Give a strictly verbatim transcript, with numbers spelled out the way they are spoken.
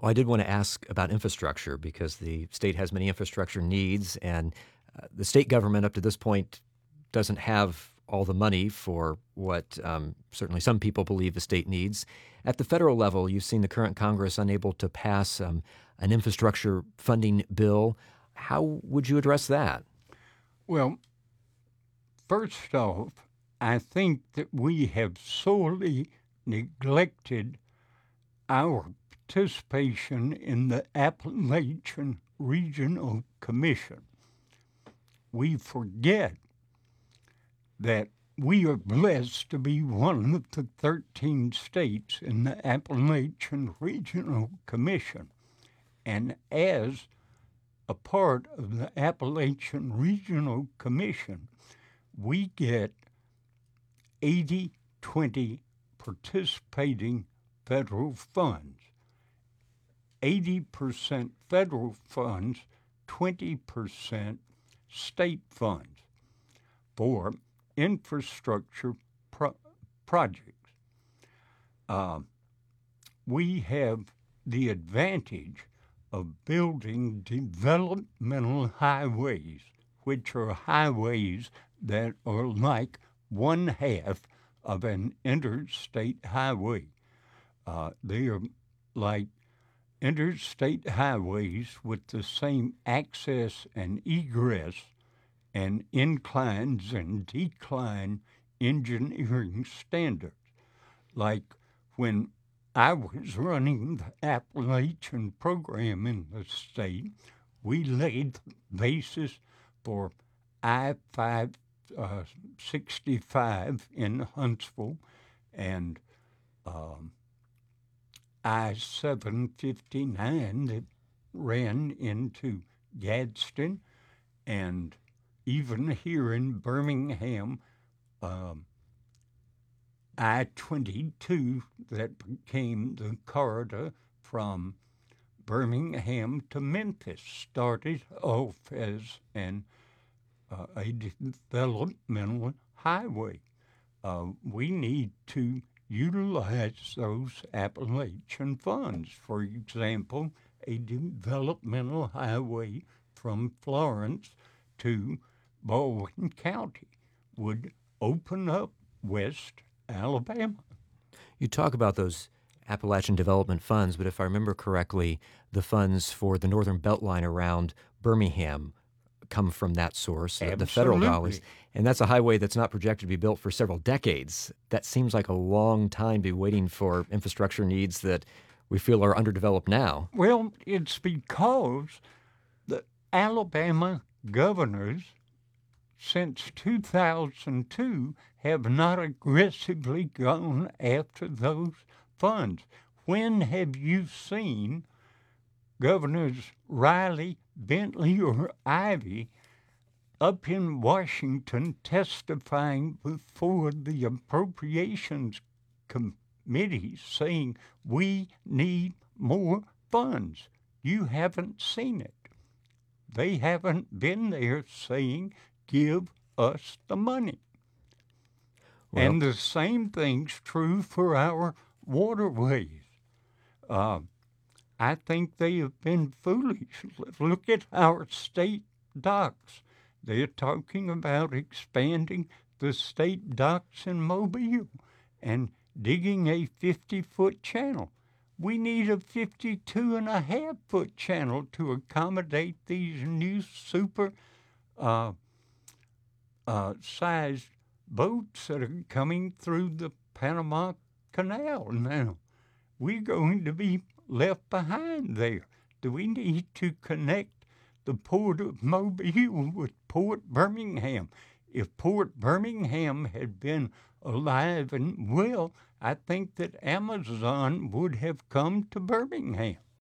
Well, I did want to ask about infrastructure because the state has many infrastructure needs, and uh, the state government up to this point doesn't have all the money for what um, certainly some people believe the state needs. At the federal level, you've seen the current Congress unable to pass um, an infrastructure funding bill. How would you address that? Well, first off, I think that we have sorely neglected our participation in the Appalachian Regional Commission. We forget that we are blessed to be one of the thirteen states in the Appalachian Regional Commission. And as a part of the Appalachian Regional Commission, we get eighty twenty participating federal funds. eighty percent federal funds, twenty percent state funds for infrastructure pro- projects. Uh, we have the advantage of building developmental highways, which are highways that are like one half of an interstate highway. Uh, they are like interstate highways with the same access and egress and inclines and decline engineering standards. Like when I was running the Appalachian program in the state, we laid the basis for I five sixty-five in Huntsville and um, I seven fifty-nine that ran into Gadsden, and even here in Birmingham, um, I twenty-two that became the corridor from Birmingham to Memphis started off as an uh, a developmental highway. Uh, we need to utilize those Appalachian funds. For example, a developmental highway from Florence to Baldwin County would open up West Alabama. You talk about those Appalachian Development Funds, but if I remember correctly, the funds for the Northern Beltline around Birmingham come from that source, uh, the federal dollars. Absolutely. And that's a highway that's not projected to be built for several decades. That seems like a long time to be waiting for infrastructure needs that we feel are underdeveloped now. Well, it's because the Alabama governors since two thousand two have not aggressively gone after those funds. When have you seen Governors Riley, Bentley, or Ivey up in Washington testifying before the Appropriations Committee saying we need more funds? You haven't seen it. They haven't been there saying, give us the money. Well, And the same thing's true for our waterways. Uh, I think they have been foolish. Look at our state docks. They're talking about expanding the state docks in Mobile and digging a fifty-foot channel. We need a fifty-two and a half foot channel to accommodate these new super uh, uh, sized boats that are coming through the Panama Canal now. We're going to be left behind there. Do we need to connect the Port of Mobile with Port Birmingham? If Port Birmingham had been alive and well, I think that Amazon would have come to Birmingham.